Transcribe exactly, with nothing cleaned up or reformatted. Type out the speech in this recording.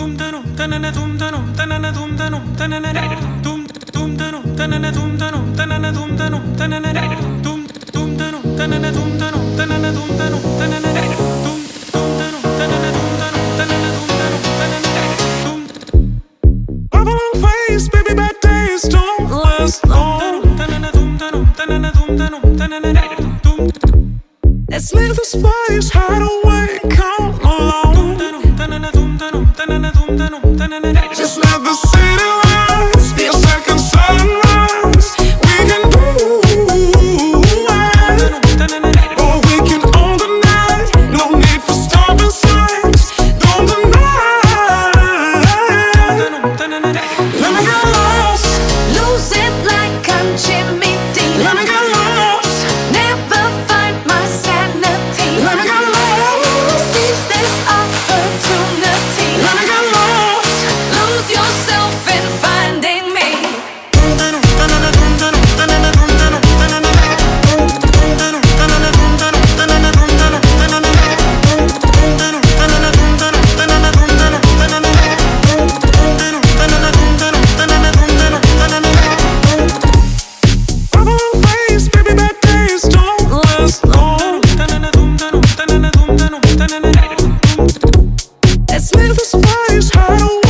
Baby, bad days don't last long. Let's leave this place, hide away, come along. Just let the city lights be a second sunrise. We can do it, or we can own the night. No need for stopping signs. Don't deny. Let me get lost, Lose it like I'm Jimmy Dean. let me get lost, Never find my sanity. let me get lost, Seize this opportunity. let me get lost. Lose yourself in finding me. Baby, bad days don't last long. Let's Leave this place, hide away.